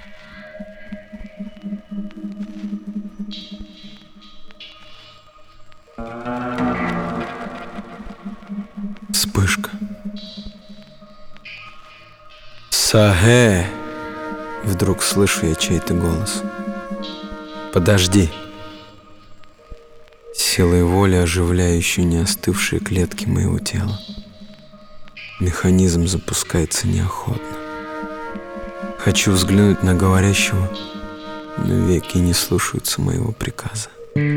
Вспышка. Сахэ! Вдруг слышу я чей-то голос. Подожди. Силой воли оживляю еще не остывшие клетки моего тела. Механизм запускается неохотно. Хочу взглянуть на говорящего, но веки не слушаются моего приказа.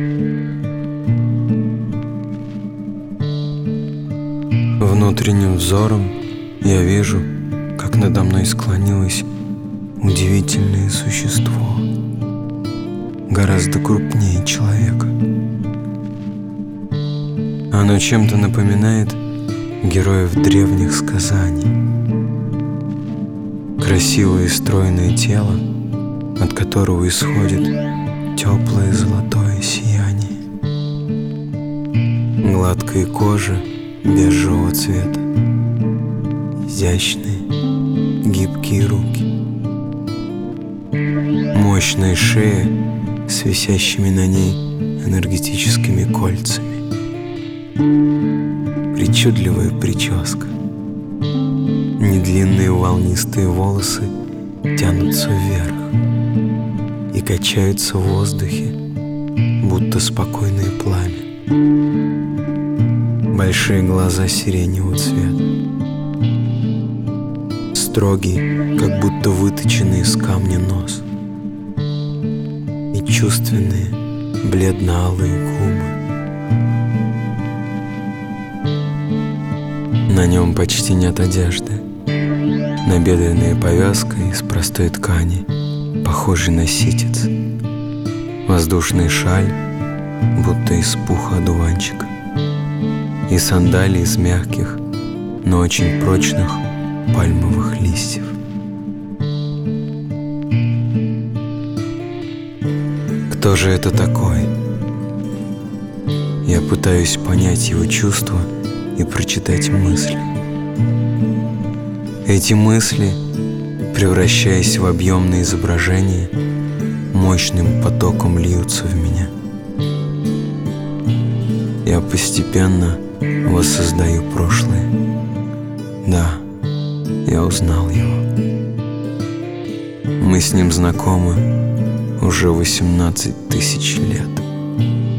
Внутренним взором я вижу, как надо мной склонилось удивительное существо, гораздо крупнее человека. Оно чем-то напоминает героев древних сказаний. Красивое и стройное тело, от которого исходит теплое золотое сияние. Гладкая кожа бежевого цвета, изящные, гибкие руки, мощная шея с висящими на ней энергетическими кольцами, причудливая прическа, недлинные волнистые волосы тянутся вверх и качаются в воздухе, будто спокойное пламя. Большие глаза сиреневого цвета, строгий, как будто выточенный из камня нос и чувственные бледно-алые губы. На нем почти нет одежды. Набедренная повязка из простой ткани, похожей на ситец. Воздушная шаль, будто из пуха одуванчика. И сандалии из мягких, но очень прочных пальмовых листьев. Кто же это такой? Я пытаюсь понять его чувства и прочитать мысли. Эти мысли, превращаясь в объемное изображение, мощным потоком льются в меня. Я постепенно воссоздаю прошлое. Да, я узнал его. Мы с ним знакомы уже 18 тысяч лет.